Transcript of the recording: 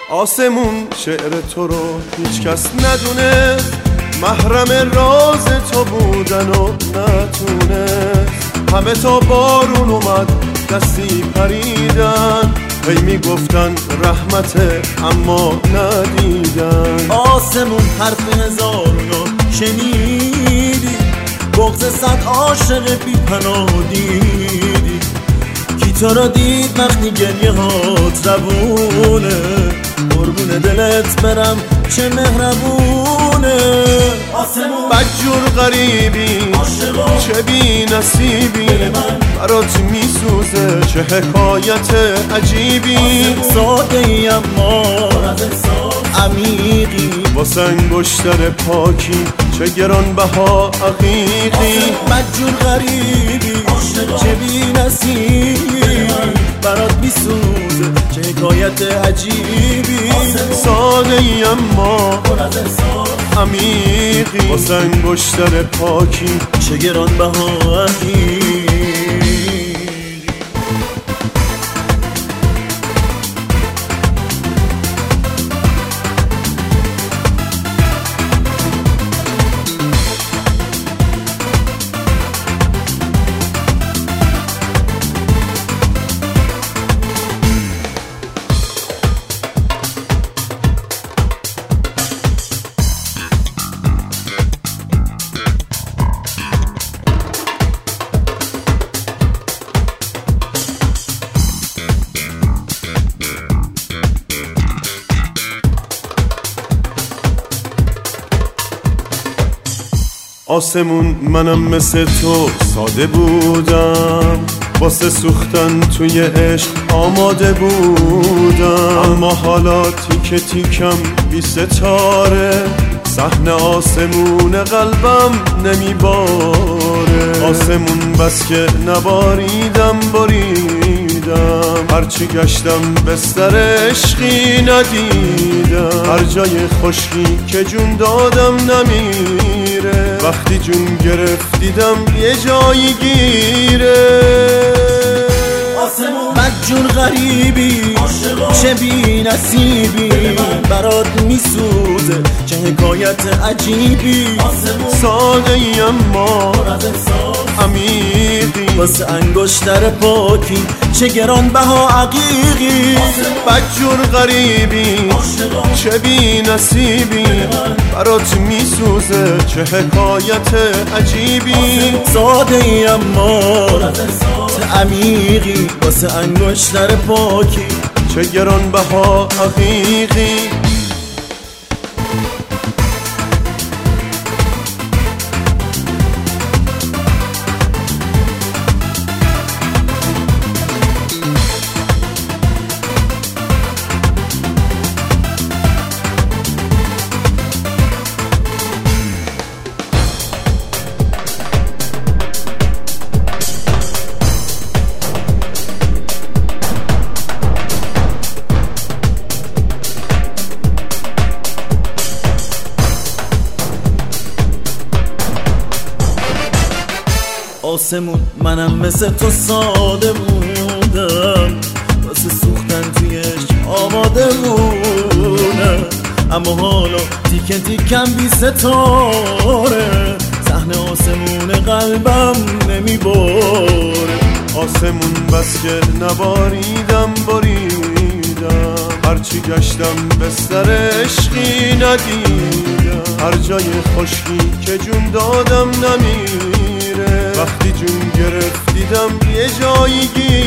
آسمون شعر تو رو هیچ کس ندونه، محرم راز تو بودن و نتونست. همه تا بارون اومد دستی پریدن، هی میگفتن رحمته اما ندیدن. آسمون حرف هزارونو شنیدی، بغض صد عاشق بی پناه دیدی. کی تو را دید وقتی گریه هات روونه، قربون دلت برم چه مهربونه. آسمون بدجور غریبی چه بی نصیبی، برات میسوزه چه حکایت عجیبی. ساده ای اما عمیقی، واسه انگشتر پاکی چه گرانبها عقیقی. بدجور غریبی چه بی نصیبی، برات میسوزه چه حکایت عجیبی. ساده ای اما عمیقی، واسه انگشتر پاکی چه گرانبها عقیقی. آسمون منم مثل تو ساده بودم، واسه سوختن توی عشق آماده بودم. اما حالا تیکه تیکم بی ستاره، صحنه آسمون قلبم نمیباره. آسمون بس که نباریدم بریدم، هرچی گشتم بستر عشقی ندیدم. هر جای خشکی که جون دادم نمیره، وقتی جون گرفت دیدم یه جایی گیره. بدجور غریبی چه بی نصیبی، برات میسوزه چه حکایت عجیبی. ساده ای اما عمیقی، واسه انگشتر پاکی چه گرانبها عقیقی. بدجور غریبی چه بی نصیبی، برات میسوزه چه حکایت عجیبی. ساده ای اما عمیقی، واسه انگشتر پاکی چه گرانبها حقیقی. آسمون منم مثل تو ساده بودم، واسه سوختن توی عشق آماده بودم. اما حالا تیکه تیکم بی ستاره، صحنه آسمون قلبم نمیباره. آسمون بس که نباریدم بریدم، هرچی گشتم بستر عشقی ندیدم. هر جای خشکی که جون دادم نمیره، وقتی جون گرفت دیدم یه جایی گیر.